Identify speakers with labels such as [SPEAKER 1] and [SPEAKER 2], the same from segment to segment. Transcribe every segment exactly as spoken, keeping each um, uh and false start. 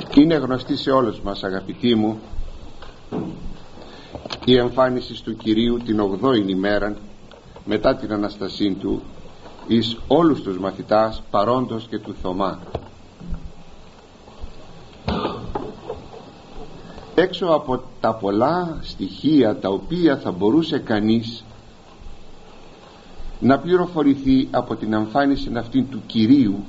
[SPEAKER 1] Είναι γνωστή σε όλους μας, αγαπητοί μου, η εμφάνιση του Κυρίου την ογδόην ημέρα μετά την Αναστασή του εις όλους τους μαθητάς παρόντος και του Θωμά. Έξω από τα πολλά στοιχεία τα οποία θα μπορούσε κανείς να πληροφορηθεί από την εμφάνιση αυτή του Κυρίου,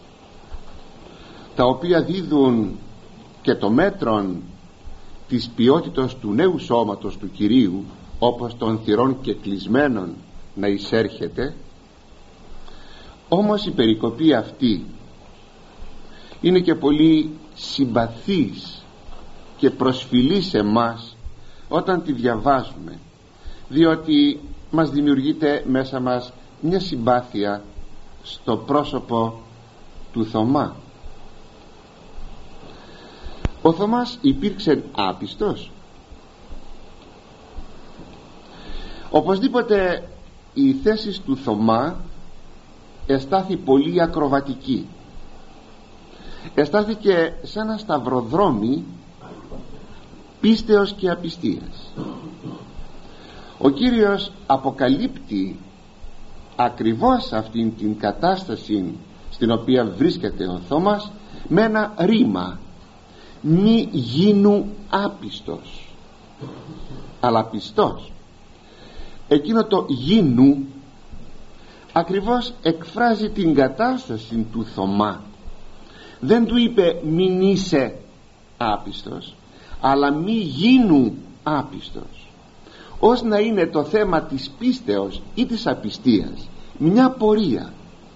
[SPEAKER 1] τα οποία δίδουν και το μέτρον της ποιότητας του νέου σώματος του Κυρίου, όπως των θυρών και κλεισμένων να εισέρχεται, όμως η περικοπή αυτή είναι και πολύ συμπαθής και προσφυλή σε εμάς όταν τη διαβάζουμε, διότι μας δημιουργείται μέσα μας μια συμπάθεια στο πρόσωπο του Θωμά. Ο Θωμάς υπήρξε άπιστος? Οπωσδήποτε η θέση του Θωμά εστάθη πολύ ακροβατική, εστάθηκε σε ένα σταυροδρόμι πίστεως και απιστίας. Ο Κύριος αποκαλύπτει ακριβώς αυτήν την κατάσταση στην οποία βρίσκεται ο Θωμάς με ένα ρήμα: μη γίνου άπιστος αλλά πιστός. Εκείνο το γίνου ακριβώς εκφράζει την κατάσταση του Θωμά. Δεν του είπε μην είσαι άπιστος, αλλά μη γίνου άπιστος, ως να είναι το θέμα της πίστεως ή της απιστίας μια πορεία,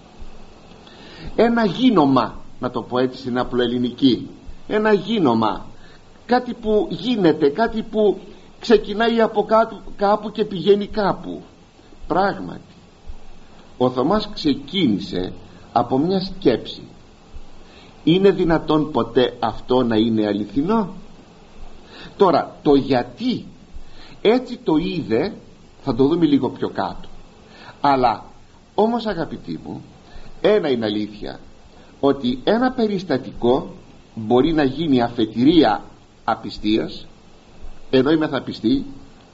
[SPEAKER 1] ένα γίνωμα, να το πω έτσι στην απλοελληνική, ένα γίνωμα, κάτι που γίνεται, κάτι που ξεκινάει από κάτω, κάπου και πηγαίνει κάπου. Πράγματι ο Θωμάς ξεκίνησε από μια σκέψη. Είναι δυνατόν ποτέ αυτό να είναι αληθινό? Τώρα το γιατί έτσι το είδε θα το δούμε λίγο πιο κάτω. Αλλά όμως, αγαπητοί μου, ένα είναι αλήθεια, ότι ένα περιστατικό μπορεί να γίνει αφετηρία απιστίας, ενώ είμαι θα πιστεί,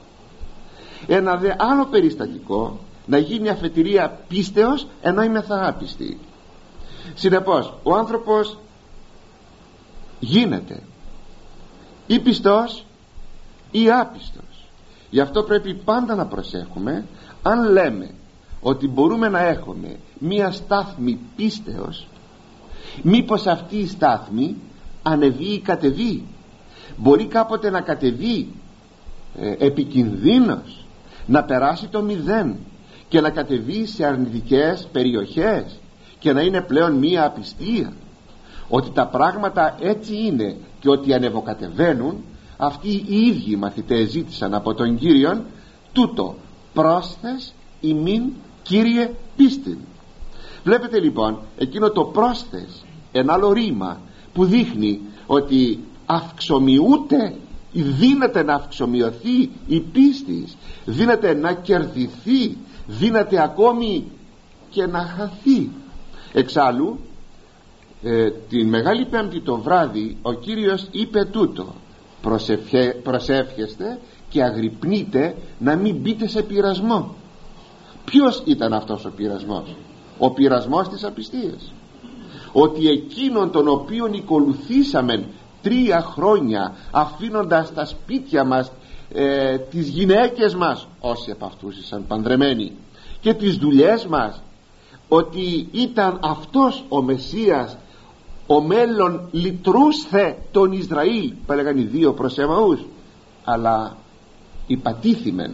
[SPEAKER 1] ένα δε άλλο περιστατικό να γίνει αφετηρία πίστεως, ενώ είμαι θα άπιστη. Συνεπώς ο άνθρωπος γίνεται ή πιστός ή άπιστος. Γι' αυτό πρέπει πάντα να προσέχουμε, αν λέμε ότι μπορούμε να έχουμε μία στάθμη πίστεως, μήπως αυτή η στάθμη ανεβεί ή κατεβεί. Μπορεί κάποτε να κατεβεί ε, επικινδύνος, να περάσει το μηδέν και να κατεβεί σε αρνητικές περιοχές και να είναι πλέον μία απιστία. Ότι τα πράγματα έτσι είναι και ότι ανεβοκατεβαίνουν, αυτοί οι ίδιοι μαθητές ζήτησαν από τον Κύριον τούτο: πρόσθες ημίν Κύριε πίστην. Βλέπετε λοιπόν εκείνο το πρόσθες, ένα άλλο ρήμα που δείχνει ότι αυξομοιούται, δύναται να αυξομοιωθεί η πίστη, δύναται να κερδιθεί, δύναται ακόμη και να χαθεί. Εξάλλου ε, την Μεγάλη Πέμπτη το βράδυ ο Κύριος είπε τούτο: προσευχε, προσεύχεστε και αγρυπνείτε να μην μπείτε σε πειρασμό. Ποιος ήταν αυτός ο πειρασμός? Ο πειρασμός της απιστίας. Ότι εκείνον τον οποίον ακολουθήσαμε τρία χρόνια, αφήνοντας τα σπίτια μας, ε, τις γυναίκες μας, όσοι από αυτούς ήσαν παντρεμένοι, και τις δουλειές μας, ότι ήταν αυτός ο Μεσσίας, ο μέλλον λυτρούσθε τον Ισραήλ, που έλεγαν οι δύο προς Εμαούς, αλλά υπατήθημεν.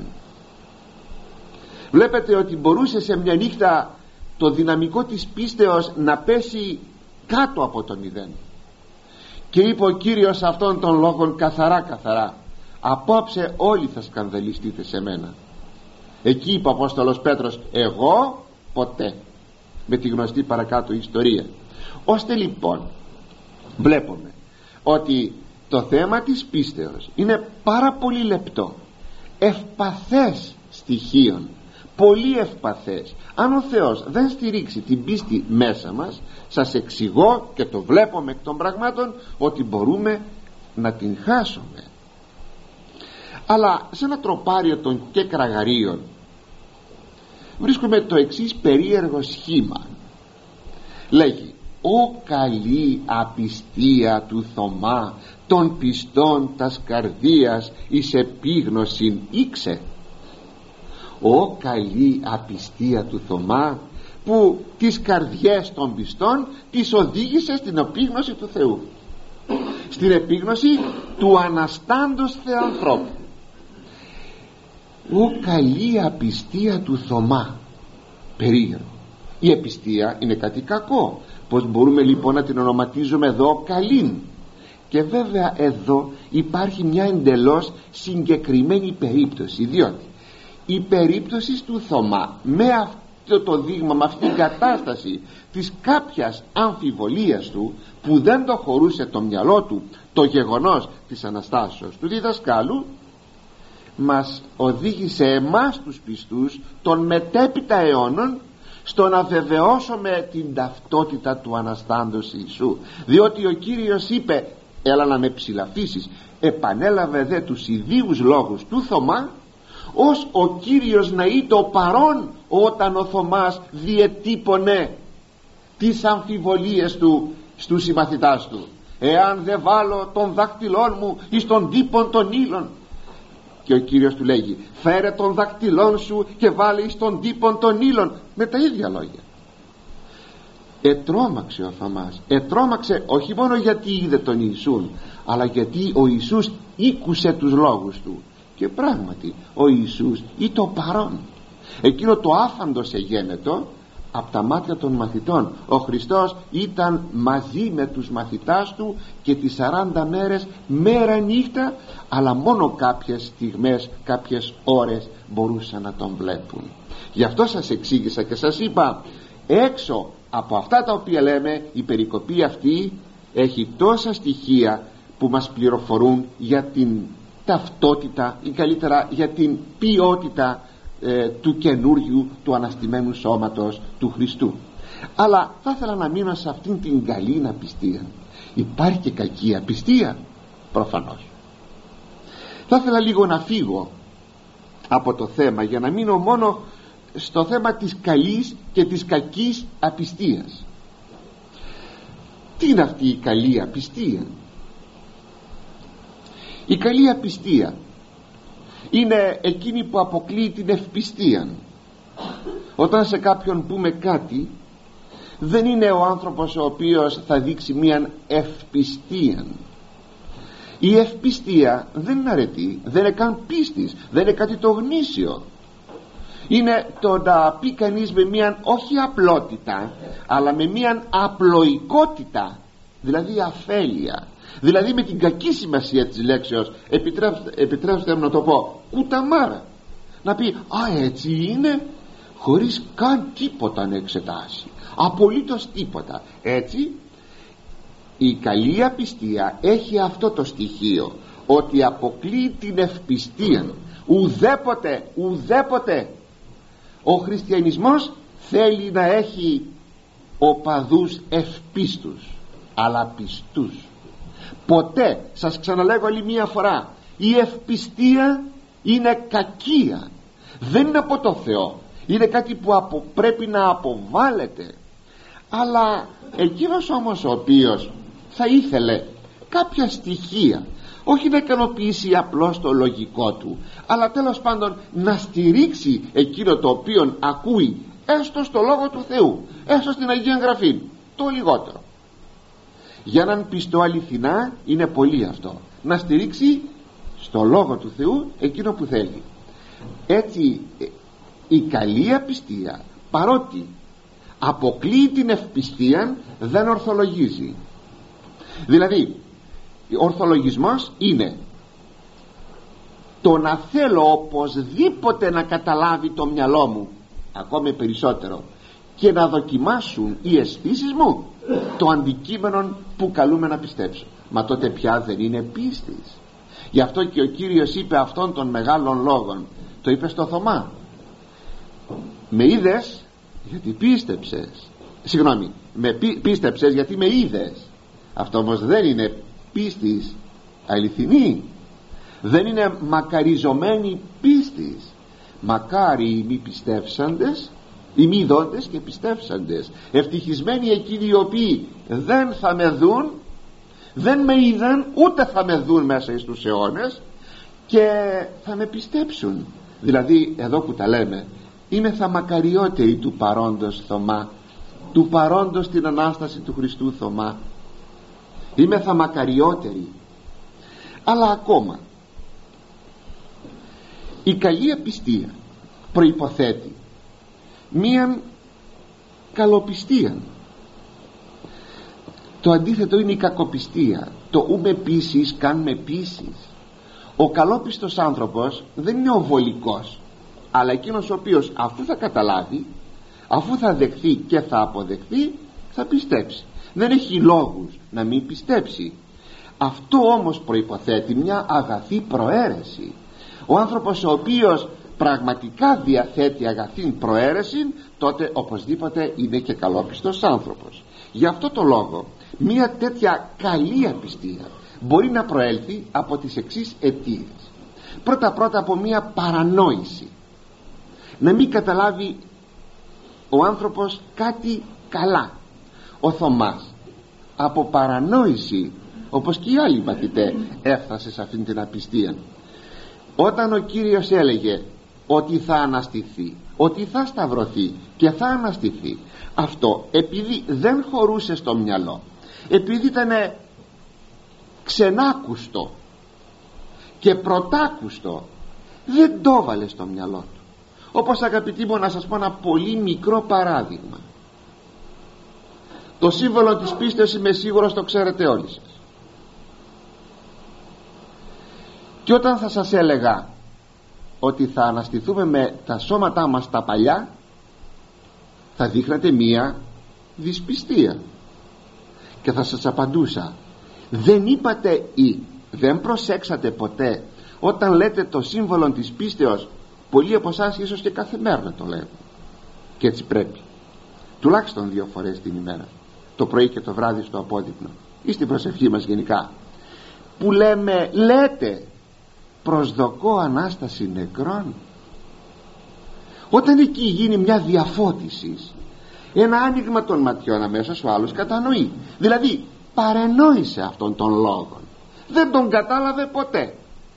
[SPEAKER 1] Βλέπετε ότι μπορούσε σε μια νύχτα το δυναμικό της πίστεως να πέσει κάτω από το μηδέν. Και είπε ο Κύριος αυτών των λόγων καθαρά καθαρά: απόψε όλοι θα σκανδαλιστείτε σε μένα. Εκεί είπε ο Απόστολος Πέτρος: εγώ ποτέ, με τη γνωστή παρακάτω ιστορία. Ώστε λοιπόν βλέπουμε ότι το θέμα της πίστεως είναι πάρα πολύ λεπτό, ευπαθές στοιχείων, πολύ ευπαθές. Αν ο Θεός δεν στηρίξει την πίστη μέσα μας, σας εξηγώ και το βλέπουμε εκ των πραγμάτων ότι μπορούμε να την χάσουμε. Αλλά σε ένα τροπάριο των και κραγαρίων βρίσκουμε το εξής περίεργο σχήμα. Λέγει: «Ο καλή απιστία του Θωμά των πιστών τας καρδίας εις επίγνωσιν ήξε». Ο καλή απιστία του Θωμά που τις καρδιές των πιστών τις οδήγησε στην επίγνωση του Θεού, στην επίγνωση του αναστάντος Θεανθρώπου. Ο καλή απιστία του Θωμά, περίεργο. Η απιστία είναι κάτι κακό. Πως μπορούμε λοιπόν να την ονοματίζουμε εδώ καλήν? Και βέβαια εδώ υπάρχει μια εντελώς συγκεκριμένη περίπτωση, διότι η περίπτωση του Θωμά με αυτό το δείγμα, με αυτή την κατάσταση της κάποιας αμφιβολίας του, που δεν το χωρούσε το μυαλό του το γεγονός της Αναστάσεως του διδασκάλου, μας οδήγησε εμάς τους πιστούς των μετέπειτα αιώνων στο να βεβαιώσουμε την ταυτότητα του Αναστάντος Ιησού, διότι ο Κύριος είπε: «Έλα να με ψηλαφίσεις». Επανέλαβε δε τους ιδίους λόγους του Θωμά, ως ο Κύριος να είτο παρόν όταν ο Θωμάς διετύπωνε τις αμφιβολίες του στους συμμαθητάς του. «Εάν δεν βάλω τον δακτυλόν μου εις τον τύπον των ύλων», και ο Κύριος του λέγει: «Φέρε τον δακτυλόν σου και βάλε εις τον τύπον των ύλων», με τα ίδια λόγια. Ετρώμαξε ο Θωμάς, ετρώμαξε όχι μόνο γιατί είδε τον Ιησούν, αλλά γιατί ο Ιησούς ήκουσε τους λόγους του. Και πράγματι ο Ιησούς ήταν το παρόν. Εκείνο το άφαντος εγένετο από τα μάτια των μαθητών. Ο Χριστός ήταν μαζί με τους μαθητάς του και τις σαράντα μέρες μέρα νύχτα, αλλά μόνο κάποιες στιγμές, κάποιες ώρες μπορούσαν να τον βλέπουν. Γι' αυτό σας εξήγησα και σας είπα, έξω από αυτά τα οποία λέμε, η περικοπή αυτή έχει τόσα στοιχεία που μας πληροφορούν για την ταυτότητα ή καλύτερα για την ποιότητα ε, του καινούριου, του αναστημένου σώματος του Χριστού. Αλλά θα ήθελα να μείνω σε αυτήν την καλή απιστία. Υπάρχει και κακή απιστία? Προφανώς. Θα ήθελα λίγο να φύγω από το θέμα για να μείνω μόνο στο θέμα της καλής και της κακής απιστίας. Τι είναι αυτή η καλή απιστία? Η καλή απιστία είναι εκείνη που αποκλείει την ευπιστία. Όταν σε κάποιον πούμε κάτι, δεν είναι ο άνθρωπος ο οποίος θα δείξει μια ευπιστία. Η ευπιστία δεν είναι αρετή, δεν είναι καν πίστης, δεν είναι κάτι το γνήσιο. Είναι το να πει κανείς με μια όχι απλότητα, αλλά με μια απλοϊκότητα, δηλαδή αφέλεια, δηλαδή με την κακή σημασία της λέξεως, επιτρέψτε, επιτρέψτε μου να το πω, κουταμάρα, να πει «Α, έτσι είναι», χωρίς καν τίποτα να εξετάσει, απολύτως τίποτα. Έτσι η καλή απιστία έχει αυτό το στοιχείο, ότι αποκλείει την ευπιστία. Ουδέποτε, ουδέποτε ο χριστιανισμός θέλει να έχει οπαδούς ευπίστους, αλλά πιστούς. Ποτέ, σας ξαναλέγω άλλη μία φορά, η ευπιστία είναι κακία, δεν είναι από το Θεό, είναι κάτι που απο, πρέπει να αποβάλλεται. Αλλά εκείνος όμως ο οποίος θα ήθελε κάποια στοιχεία, όχι να ικανοποιήσει απλώς το λογικό του, αλλά τέλος πάντων να στηρίξει εκείνο το οποίο ακούει, έστω στο Λόγο του Θεού, έστω στην Αγία Γραφή, το λιγότερο. Για έναν πιστό αληθινά είναι πολύ αυτό, να στηρίξει στο Λόγο του Θεού εκείνο που θέλει. Έτσι η καλή απιστία, παρότι αποκλείει την ευπιστία, δεν ορθολογίζει. Δηλαδή ο ορθολογισμός είναι το να θέλω οπωσδήποτε να καταλάβει το μυαλό μου ακόμη περισσότερο και να δοκιμάσουν οι αισθήσεις μου το αντικείμενο που καλούμε να πιστέψω. Μα τότε πια δεν είναι πίστης. Γι' αυτό και ο Κύριος είπε αυτών των μεγάλων λόγων, το είπε στο Θωμά, με είδες γιατί πίστεψες, συγγνώμη, με πί, πίστεψες γιατί με είδες. Αυτό όμως δεν είναι πίστης αληθινή, δεν είναι μακαριζωμένη πίστης. Μακάρι οι μη πιστεύσαντες, οι μη δόντες και πιστεύσαντες. Ευτυχισμένοι εκείνοι οι οποίοι δεν θα με δουν, δεν με είδαν, ούτε θα με δουν μέσα στους αιώνες και θα με πιστέψουν. Δηλαδή εδώ που τα λέμε, είμαι θα μακαριότεροι του παρόντος Θωμά, του παρόντος την Ανάσταση του Χριστού Θωμά, είμαι θα μακαριότεροι. Αλλά ακόμα η καλή απιστία προϋποθέτει μίαν καλοπιστία. Το αντίθετο είναι η κακοπιστία. Το ου με πείσεις καν με πείσεις. Ο καλόπιστος άνθρωπος δεν είναι ο βολικός, αλλά εκείνος ο οποίος αφού θα καταλάβει, αφού θα δεχθεί και θα αποδεχθεί, θα πιστέψει. Δεν έχει λόγους να μην πιστέψει. Αυτό όμως προϋποθέτει μια αγαθή προαίρεση. Ο άνθρωπος ο οποίος πραγματικά διαθέτει αγαθή προαίρεση, τότε οπωσδήποτε είναι και καλόπιστος άνθρωπος. Γι' αυτό το λόγο μια τέτοια καλή απιστία μπορεί να προέλθει από τις εξής αιτίες. Πρώτα πρώτα από μια παρανόηση, να μην καταλάβει ο άνθρωπος κάτι καλά. Ο Θωμάς από παρανόηση, όπως και οι άλλοι μαθητές, έφτασε σε αυτήν την απιστία. Όταν ο Κύριος έλεγε ότι θα αναστηθεί, ότι θα σταυρωθεί και θα αναστηθεί, αυτό επειδή δεν χωρούσε στο μυαλό, επειδή ήταν ξενάκουστο και πρωτάκουστο, δεν το έβαλε στο μυαλό του. Όπως αγαπητοί μου, να σας πω ένα πολύ μικρό παράδειγμα. Το σύμβολο της πίστεως είμαι σίγουρος το ξέρετε όλοι σας. Και όταν θα σας έλεγα ότι θα αναστηθούμε με τα σώματά μας τα παλιά, θα δείχνατε μία δυσπιστία και θα σας απαντούσα, δεν είπατε ή δεν προσέξατε ποτέ όταν λέτε το σύμβολο της πίστεως? Πολλοί από εσάς ίσως και κάθε μέρα να το λέμε, και έτσι πρέπει τουλάχιστον δύο φορές την ημέρα, το πρωί και το βράδυ στο απόδειπνο ή στην προσευχή μας γενικά, που λέμε, λέτε προσδοκώ Ανάσταση νεκρών. Όταν εκεί γίνει μια διαφώτιση, ένα άνοιγμα των ματιών, αμέσως ο άλλος κατανοεί, δηλαδή παρενόησε αυτόν τον λόγο, δεν τον κατάλαβε ποτέ,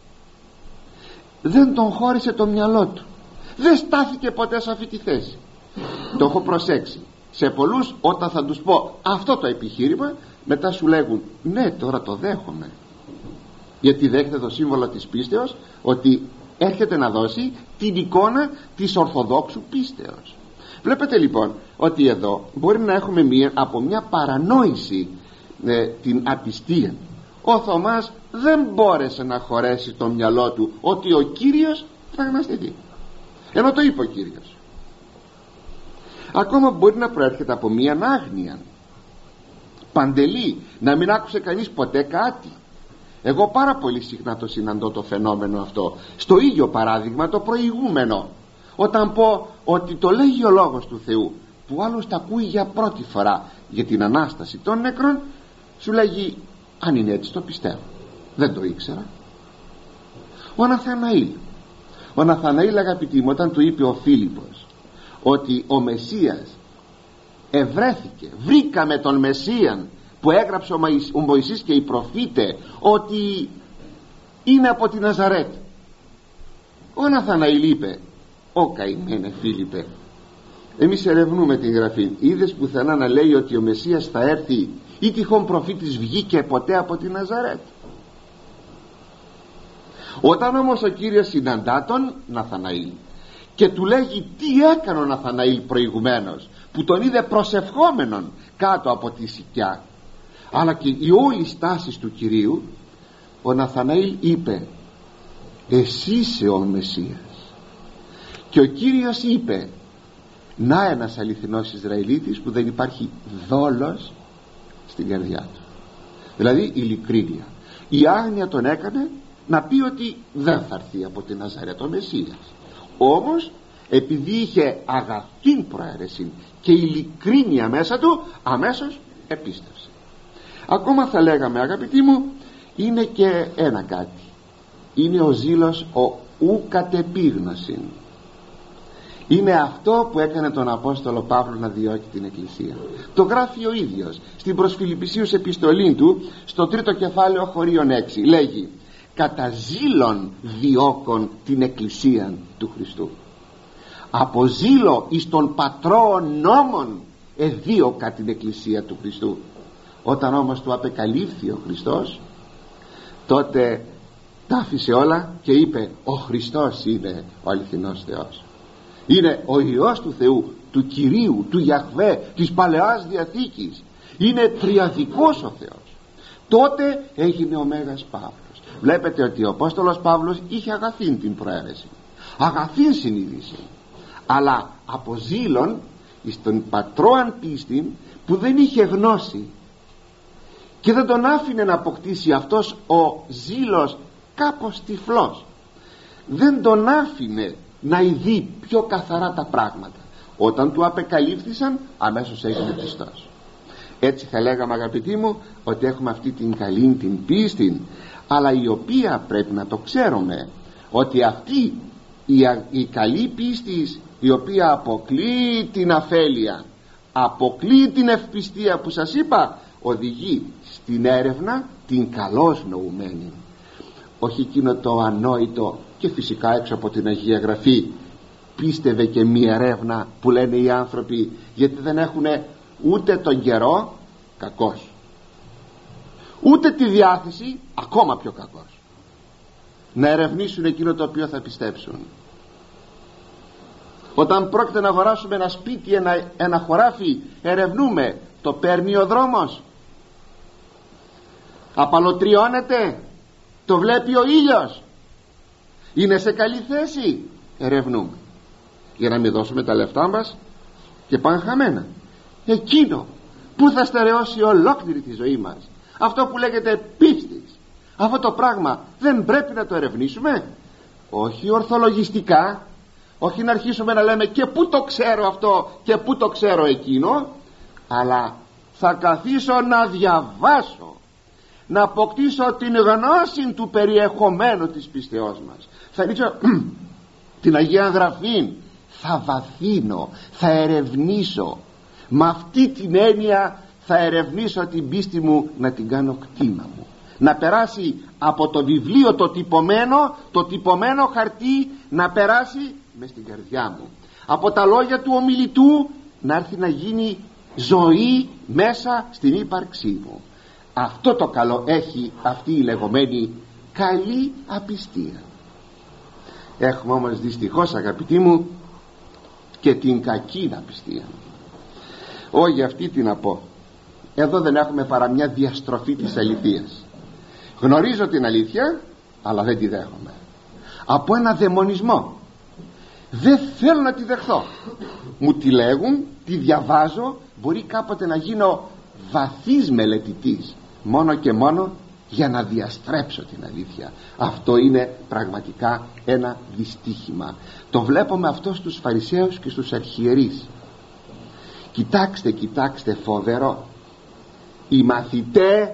[SPEAKER 1] δεν τον χώρισε το μυαλό του, δεν στάθηκε ποτέ σε αυτή τη θέση. Το έχω προσέξει σε πολλούς, όταν θα τους πω αυτό το επιχείρημα, μετά σου λέγουν ναι, τώρα το δέχομαι, γιατί δέχεται το σύμβολο της πίστεως, ότι έρχεται να δώσει την εικόνα της ορθοδόξου πίστεως. Βλέπετε λοιπόν ότι εδώ μπορεί να έχουμε μία, από μια παρανόηση ε, την απιστία. Ο Θωμάς δεν μπόρεσε να χωρέσει το μυαλό του ότι ο Κύριος θα αναστηθεί, ενώ το είπε ο Κύριος. Ακόμα μπορεί να προέρχεται από μία άγνοια παντελή, να μην άκουσε κανείς ποτέ κάτι. Εγώ πάρα πολύ συχνά το συναντώ το φαινόμενο αυτό, στο ίδιο παράδειγμα το προηγούμενο, όταν πω ότι το λέγει ο Λόγος του Θεού, που άλλος τα ακούει για πρώτη φορά για την Ανάσταση των νεκρών, σου λέγει αν είναι έτσι το πιστεύω, δεν το ήξερα. Ο Ναθαναήλ ο Ναθαναήλ αγαπητοί μου, όταν του είπε ο Φίλιππος ότι ο Μεσσίας ευρέθηκε, βρήκαμε τον Μεσσίαν που έγραψε ο, Μαϊς, ο Μωυσής και οι προφήτε, ότι είναι από τη Ναζαρέτ, ο Ναθαναήλ είπε, «Ω καημένε Φίλιππε, εμείς ερευνούμε την Γραφή, είδες πουθενά να λέει ότι ο Μεσσίας θα έρθει ή τυχόν προφήτης βγήκε ποτέ από τη Ναζαρέτ?» Όταν όμως ο Κύριος συναντά τον Ναθαναήλ και του λέγει τι έκανε ο Ναθαναήλ προηγουμένως, που τον είδε προσευχόμενον κάτω από τη σικιά, αλλά και η όλη στάση του Κυρίου, ο Ναθαναήλ είπε, «Εσύ είσαι ο Μεσσίας». Και ο Κύριος είπε, «Να ένας αληθινός Ισραηλίτης που δεν υπάρχει δόλος στην καρδιά του». Δηλαδή ειλικρίνεια. Η άγνοια τον έκανε να πει ότι δεν θα έρθει από την Ναζαρέτ ο Μεσσίας, όμως επειδή είχε αγαθήν προαίρεση και ειλικρίνεια μέσα του, αμέσως επίστευσε. Ακόμα θα λέγαμε, αγαπητοί μου, είναι και ένα κάτι, είναι ο ζήλος ο ου κατεπίγνωσιν. Είναι αυτό που έκανε τον Απόστολο Παύλο να διώκει την Εκκλησία. Το γράφει ο ίδιος στην προς Φιλιππισίους επιστολή του, στο τρίτο κεφάλαιο χωρίον έξι. Λέγει: κατά ζήλον διώκον την Εκκλησία του Χριστού. Από ζήλο εις των πατρών νόμων εδίωκα την Εκκλησία του Χριστού. Όταν όμως του απεκαλύφθη ο Χριστός, τότε τα άφησε όλα και είπε: ο Χριστός είναι ο αληθινός Θεός, είναι ο Υιός του Θεού, του Κυρίου, του Ιαχβέ, της Παλαιάς Διαθήκης, είναι τριαδικός ο Θεός. Τότε έγινε ο Μέγας Παύλος. Βλέπετε ότι ο Απόστολος Παύλος είχε αγαθήν την προαίρεση, αγαθήν συνείδηση, αλλά από ζήλον εις τον πατρώαν πίστη που δεν είχε γνώση, και δεν τον άφηνε να αποκτήσει αυτός ο ζήλος κάπως τυφλός, δεν τον άφηνε να ειδεί πιο καθαρά τα πράγματα. Όταν του απεκαλύφθησαν, αμέσως έγινε πιστός. Έτσι θα λέγαμε, αγαπητοί μου, ότι έχουμε αυτή την καλή την πίστη, αλλά η οποία πρέπει να το ξέρουμε, ότι αυτή η, η καλή πίστη, η οποία αποκλείει την αφέλεια, αποκλείει την ευπιστία που σας είπα, οδηγεί στην έρευνα την καλώς νοουμένη, όχι εκείνο το ανόητο. Και φυσικά έξω από την Αγία Γραφή πίστευε και μία έρευνα που λένε οι άνθρωποι, γιατί δεν έχουν ούτε τον καιρό, κακός, ούτε τη διάθεση, ακόμα πιο κακός, να ερευνήσουν εκείνο το οποίο θα πιστέψουν. Όταν πρόκειται να αγοράσουμε ένα σπίτι, ένα, ένα χωράφι, ερευνούμε, το παίρνει ο δρόμος, απαλωτριώνεται, το βλέπει ο ήλιος, είναι σε καλή θέση, ερευνούμε, για να μην δώσουμε τα λεφτά μας και πάνε χαμένα. Εκείνο που θα στερεώσει ολόκληρη τη ζωή μας, αυτό που λέγεται πίστης, αυτό το πράγμα δεν πρέπει να το ερευνήσουμε? Όχι ορθολογιστικά, όχι να αρχίσουμε να λέμε και πού το ξέρω αυτό και πού το ξέρω εκείνο, αλλά θα καθίσω να διαβάσω, να αποκτήσω την γνώση του περιεχομένου της πίστεώς μας. Θα ρίξω την Αγία Γραφή, θα βαθύνω, θα ερευνήσω, με αυτή την έννοια θα ερευνήσω την πίστη μου, να την κάνω κτήμα μου, να περάσει από το βιβλίο το τυπωμένο, το τυπωμένο χαρτί, να περάσει μες στην καρδιά μου, από τα λόγια του ομιλητού να έρθει να γίνει ζωή μέσα στην ύπαρξή μου. Αυτό το καλό έχει αυτή η λεγόμενη καλή απιστία. Έχουμε όμως δυστυχώς, αγαπητοί μου, και την κακή απιστία. Όχι αυτή τι να πω, εδώ δεν έχουμε παρά μια διαστροφή της αληθείας. Γνωρίζω την αλήθεια, αλλά δεν τη δέχομαι, από ένα δαιμονισμό. Δεν θέλω να τη δεχθώ, μου τη λέγουν, τη διαβάζω, μπορεί κάποτε να γίνω βαθύς μελετητής, μόνο και μόνο για να διαστρέψω την αλήθεια. Αυτό είναι πραγματικά ένα δυστύχημα. Το βλέπουμε αυτό στους Φαρισαίους και στους αρχιερείς. Κοιτάξτε, κοιτάξτε, φοβερό, οι μαθητές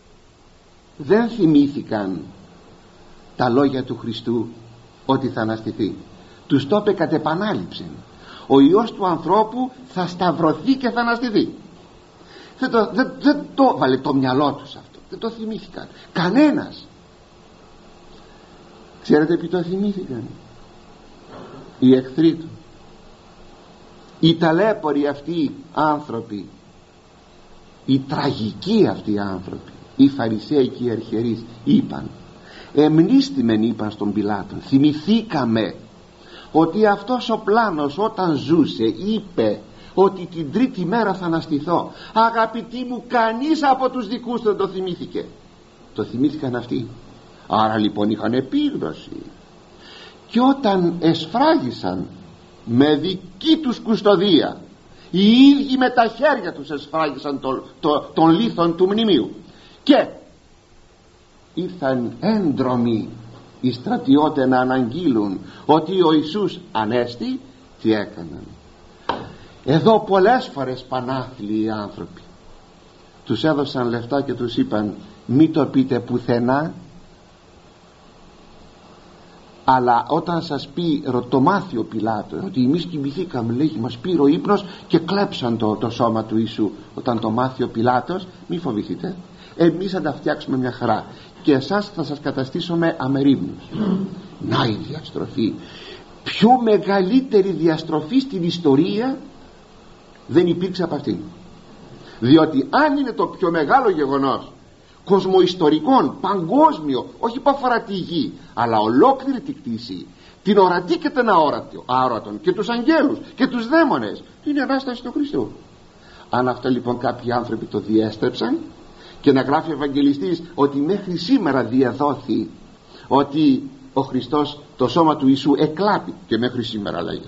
[SPEAKER 1] δεν θυμήθηκαν τα λόγια του Χριστού ότι θα αναστηθεί. Τους το είπε κατ' επανάληψη: ο Υιός του ανθρώπου θα σταυρωθεί και θα αναστηθεί. Δεν το, δεν, δεν το βάλε το μυαλό τους αυτό, δεν το θυμήθηκαν κανένας. Ξέρετε ποιοι το θυμήθηκαν? Οι εχθροί του, οι ταλέποροι αυτοί άνθρωποι, οι τραγικοί αυτοί άνθρωποι, οι Φαρισαίοι και οι αρχιερείς. Είπαν, εμνίστημεν, είπαν στον Πιλάτο, θυμηθήκαμε ότι αυτός ο πλάνος όταν ζούσε είπε ότι την τρίτη μέρα θα αναστηθώ. Αγαπητοί μου, κανείς από τους δικούς δεν το θυμήθηκε. Το θυμήθηκαν αυτοί. Άρα λοιπόν είχαν επίγνωση, και όταν εσφράγισαν με δική τους κουστοδία, οι ίδιοι με τα χέρια τους εσφράγισαν το, το, τον λίθον του μνημείου, και ήρθαν έντρομοι οι στρατιώτες να αναγγείλουν ότι ο Ιησούς ανέστη, τι έκαναν. Εδώ πολλές φορές πανάθλιοι οι άνθρωποι, τους έδωσαν λεφτά και τους είπαν μη το πείτε πουθενά, αλλά όταν σας πει, το μάθει ο Πιλάτος ότι εμείς κοιμηθήκαμε, λέγει, μας πήρε ο ύπνος και κλέψαν το, το σώμα του Ιησού. Όταν το μάθει ο Πιλάτος, μη φοβηθείτε, εμείς θα τα φτιάξουμε μια χαρά και εσάς θα σας καταστήσουμε αμερίμνους. Να η διαστροφή, πιο μεγαλύτερη διαστροφή στην ιστορία δεν υπήρξε από αυτήν. Διότι αν είναι το πιο μεγάλο γεγονός κοσμοϊστορικών, παγκόσμιο, όχι που αφορά τη γη, αλλά ολόκληρη τη κτήση, την ορατή και την αόρατον, και τους αγγέλους και τους δαίμονες, είναι η Ανάσταση του Χριστού. Αν αυτό λοιπόν κάποιοι άνθρωποι το διέστρεψαν, και να γράφει ο Ευαγγελιστής ότι μέχρι σήμερα διαδόθη ότι ο Χριστός, το σώμα του Ιησού εκλάπει, και μέχρι σήμερα λέγεται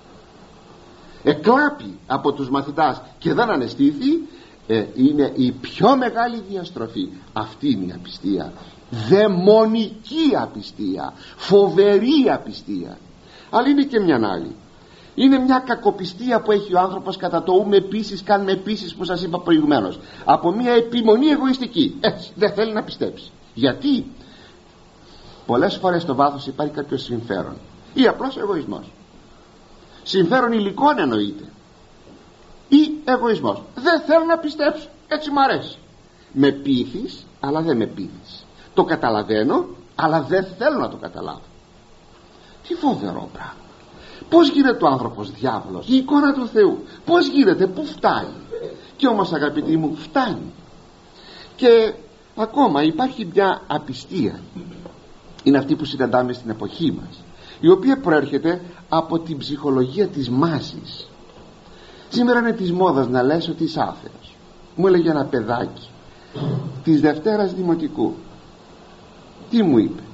[SPEAKER 1] εκλάπει από τους μαθητάς και δεν αναισθήθη, ε, είναι η πιο μεγάλη διαστροφή. Αυτή είναι η απιστία, δαιμονική απιστία, φοβερή απιστία. Αλλά είναι και μια άλλη, είναι μια κακοπιστία που έχει ο άνθρωπος κατά το ούμε επίσης, κάνουμε επίσης που σας είπα προηγουμένως, από μια επιμονή εγωιστική. Έτσι, δεν θέλει να πιστέψει. Γιατί πολλές φορές στο βάθος υπάρχει κάποιο συμφέρον ή απλώς εγωισμός. Συμφέρον υλικών εννοείται, ή εγωισμός. Δεν θέλω να πιστέψω, έτσι μ' αρέσει. Με πείθεις, αλλά δεν με πείθεις. Το καταλαβαίνω, αλλά δεν θέλω να το καταλάβω. Τι φοβερό πράγμα. Πώς γίνεται ο άνθρωπος διάβολος, η εικόνα του Θεού, πώς γίνεται, πού φτάνει. Και όμως αγαπητοί μου, φτάνει. Και ακόμα υπάρχει μια απιστία, είναι αυτή που συναντάμε στην εποχή μας, η οποία προέρχεται από την ψυχολογία της μάζης. Σήμερα είναι της μόδας να λες ότι είσαι άθεος. Μου έλεγε ένα παιδάκι της Δευτέρας Δημοτικού, τι μου είπε,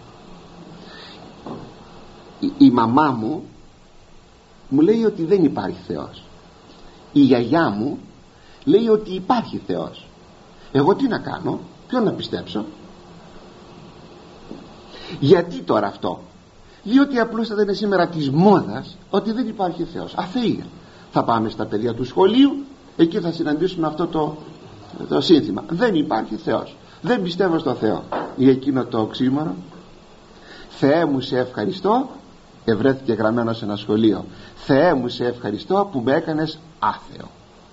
[SPEAKER 1] η, η μαμά μου μου λέει ότι δεν υπάρχει Θεός, η γιαγιά μου λέει ότι υπάρχει Θεός. Εγώ τι να κάνω, ποιον να πιστέψω? Γιατί τώρα αυτό? Διότι απλούστατα είναι σήμερα της μόδας ότι δεν υπάρχει Θεός. Αθεία. Θα πάμε στα παιδιά του σχολείου, εκεί θα συναντήσουμε αυτό το, το σύνθημα, δεν υπάρχει Θεός, δεν πιστεύω στο Θεό. Ή εκείνο το οξύμορο, Θεέ μου σε ευχαριστώ, ευρέθηκε γραμμένο σε ένα σχολείο, Θεέ μου σε ευχαριστώ που με έκανες άθεο.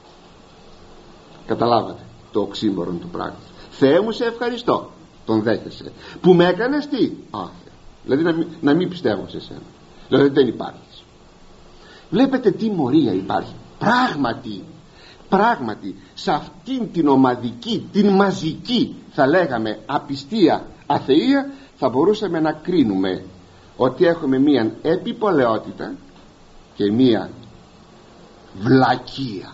[SPEAKER 1] Καταλάβατε το οξύμορο του πράγματος. Θεέ μου σε ευχαριστώ, τον δέχεσαι, που με έκανες τι? Άθεο. Δηλαδή να μην, να μην πιστεύω σε σένα, δηλαδή δεν υπάρχεις. Βλέπετε τι μορία υπάρχει. Πράγματι, πράγματι σε αυτήν την ομαδική, την μαζική θα λέγαμε απιστία, αθεία, θα μπορούσαμε να κρίνουμε ότι έχουμε μία επιπολαιότητα και μία βλακεία.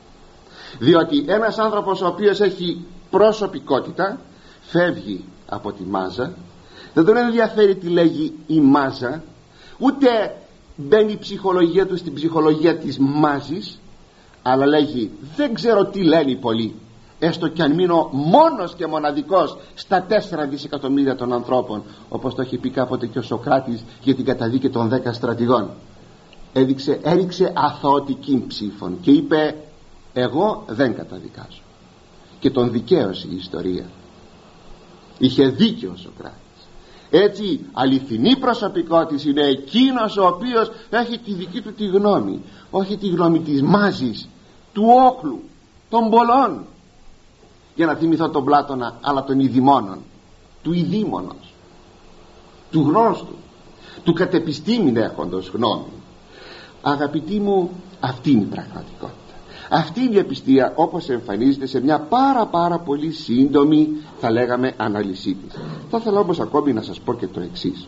[SPEAKER 1] Διότι ένας άνθρωπος ο οποίος έχει προσωπικότητα φεύγει από τη μάζα, δεν τον ενδιαφέρει τι λέγει η μάζα, ούτε μπαίνει η ψυχολογία του στην ψυχολογία της μάζης, αλλά λέγει δεν ξέρω τι λένε οι πολλοί, έστω κι αν μείνω μόνος και μοναδικός στα τέσσερα δισεκατομμύρια των ανθρώπων, όπως το έχει πει κάποτε και ο Σωκράτης για την καταδίκη των δέκα στρατηγών. Έδειξε, έριξε αθωωτική ψήφων και είπε εγώ δεν καταδικάζω, και τον δικαίωσε η ιστορία. Είχε δίκιο ο Σωκράτης. Έτσι αληθινή προσωπικότητα είναι εκείνος ο οποίος έχει τη δική του τη γνώμη, όχι τη γνώμη της μάζης, του όχλου, των πολλών. Για να θυμηθώ τον Πλάτωνα, αλλά των ειδημόνων, του ειδήμονος, του γνώστου, του κατεπιστήμην έχοντος γνώμη. Αγαπητοί μου, αυτή είναι η πραγματικότητα. Αυτή είναι η απιστία όπως εμφανίζεται σε μια πάρα πάρα πολύ σύντομη, θα λέγαμε, ανάλυση της. Θα ήθελα όμως ακόμη να σας πω και το εξής.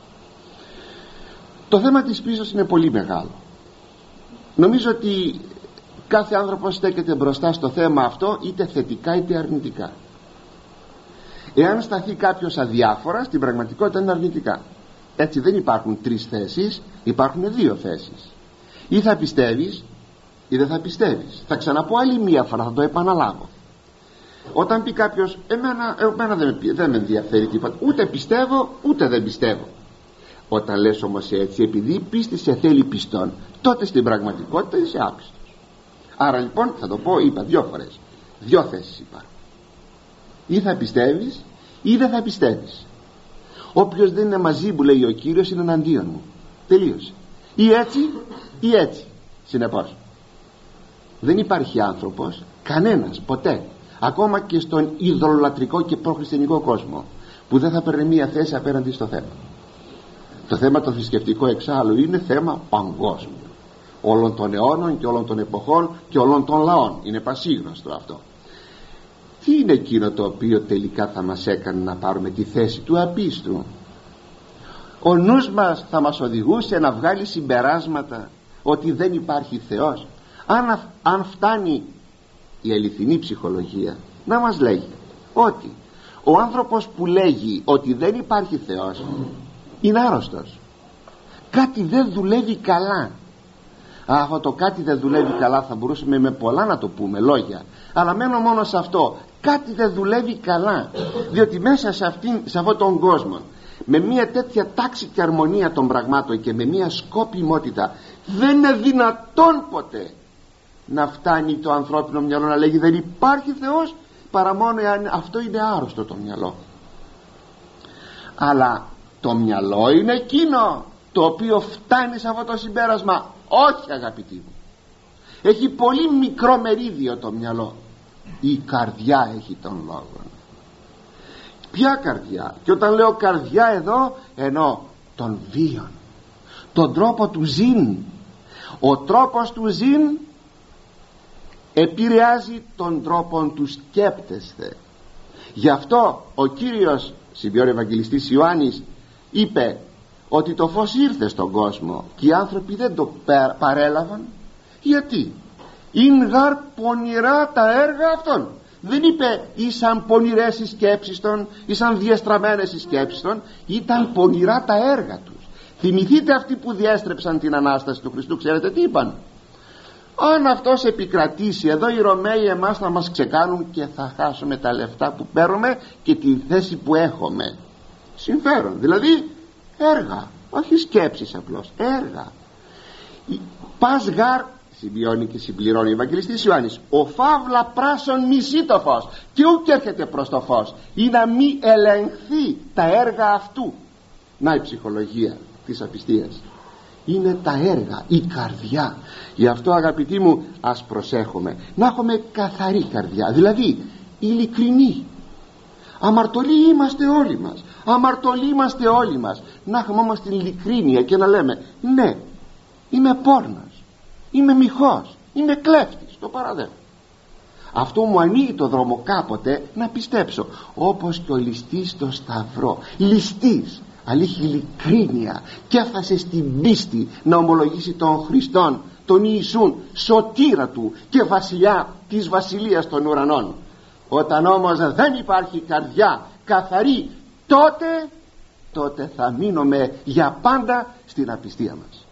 [SPEAKER 1] Το θέμα της πίστης είναι πολύ μεγάλο. Νομίζω ότι κάθε άνθρωπος στέκεται μπροστά στο θέμα αυτό, είτε θετικά είτε αρνητικά. Εάν σταθεί κάποιος αδιάφορα, στην πραγματικότητα είναι αρνητικά. Έτσι δεν υπάρχουν τρεις θέσεις, υπάρχουν δύο θέσεις. Ή θα πιστεύεις ή δεν θα πιστεύεις. Θα ξαναπώ άλλη μία φορά, θα το επαναλάβω. Όταν πει κάποιος εμένα, εμένα δεν, με, δεν με ενδιαφέρει τίποτα, ούτε πιστεύω ούτε δεν πιστεύω, Όταν λες όμως έτσι, επειδή η πίστη σε θέλει πιστόν, τότε στην πραγματικότητα είσαι άπιστος. Άρα λοιπόν θα το πω, είπα δυο φορές, δυο θέσεις είπα. Ή θα πιστεύεις ή δεν θα πιστεύεις. Όποιος δεν είναι μαζί μου, λέει ο Κύριος, είναι εναντίον μου. Τελείωσε. Ή έτσι ή έτσι. Συνεπώς δεν υπάρχει άνθρωπος, κανένας, ποτέ, ακόμα και στον ειδωλολατρικό και προχριστιανικό κόσμο, που δεν θα παίρνει μία θέση απέναντι στο θέμα. Το θέμα το θρησκευτικό εξάλλου είναι θέμα παγκόσμιο, όλων των αιώνων και όλων των εποχών και όλων των λαών. Είναι πασίγνωστο αυτό. Τι είναι εκείνο το οποίο τελικά θα μας έκανε να πάρουμε τη θέση του απίστου? Ο νους μας θα μας οδηγούσε να βγάλει συμπεράσματα ότι δεν υπάρχει Θεός? Αν, αν φτάνει η αληθινή ψυχολογία να μας λέγει ότι ο άνθρωπος που λέγει ότι δεν υπάρχει Θεός είναι άρρωστος, κάτι δεν δουλεύει καλά. Αυτό το κάτι δεν δουλεύει καλά θα μπορούσαμε με πολλά να το πούμε, λόγια, αλλά μένω μόνο σε αυτό. Κάτι δεν δουλεύει καλά, διότι μέσα σε, αυτήν, σε αυτόν τον κόσμο, με μια τέτοια τάξη και αρμονία των πραγμάτων και με μια σκοπιμότητα, δεν είναι δυνατόν ποτέ να φτάνει το ανθρώπινο μυαλό να λέγει δεν υπάρχει Θεός, παρά μόνο εάν αυτό είναι άρρωστο το μυαλό. Αλλά το μυαλό είναι εκείνο το οποίο φτάνει σε αυτό το συμπέρασμα. Όχι, αγαπητοί μου, έχει πολύ μικρό μερίδιο το μυαλό. Η καρδιά έχει τον λόγο. Ποια καρδιά? Και όταν λέω καρδιά εδώ εννοώ τον βίον, τον τρόπο του ζήν. Ο τρόπος του ζήν επηρεάζει τον τρόπο του σκέπτεστε. Γι' αυτό ο Κύριος, συμπιώνει ο Ευαγγελιστής Ιωάννης, είπε ότι το φως ήρθε στον κόσμο και οι άνθρωποι δεν το παρέλαβαν. Γιατί? «Ειν γαρ πονηρά τα έργα αυτών». Δεν είπε ήσαν πονηρές οι σκέψεις των, ήσαν διεστραμμένες οι σκέψεις των, ήταν πονηρά τα έργα τους. Θυμηθείτε αυτοί που διέστρεψαν την Ανάσταση του Χριστού, ξέρετε τι είπαν? Αν αυτός επικρατήσει εδώ, οι Ρωμαίοι εμάς θα μας ξεκάνουν και θα χάσουμε τα λεφτά που παίρνουμε και τη θέση που έχουμε. Συμφέρον, δηλαδή έργα, όχι σκέψεις απλώς, έργα. Πας γαρ, συμπιώνει και συμπληρώνει ο Ευαγγελιστής Ιωάννης, ο φαύλα πράσον μισεί το φως και ούκ έρχεται προς το φως, ή να μη ελεγχθεί τα έργα αυτού. Να η ψυχολογία της απιστίας, είναι τα έργα, η καρδιά. Γι' αυτό, αγαπητοί μου, ας προσέχουμε να έχουμε καθαρή καρδιά, δηλαδή ειλικρινή. Αμαρτωλοί είμαστε όλοι μας, αμαρτωλοί είμαστε όλοι μας. Να έχουμε όμως την ειλικρίνεια και να λέμε ναι, είμαι πόρνος, είμαι μοιχός, είμαι κλέφτης, το παραδέχομαι. Αυτό μου ανοίγει το δρόμο κάποτε να πιστέψω, όπως και ο ληστής στο σταυρό. Ληστής, αλλά είχε ειλικρίνεια και έφτασε στην πίστη να ομολογήσει τον Χριστόν, τον Ιησούν, σωτήρα του και βασιλιά της βασιλείας των ουρανών. Όταν όμως δεν υπάρχει καρδιά καθαρή, τότε τότε θα μείνουμε για πάντα στην απιστία μας.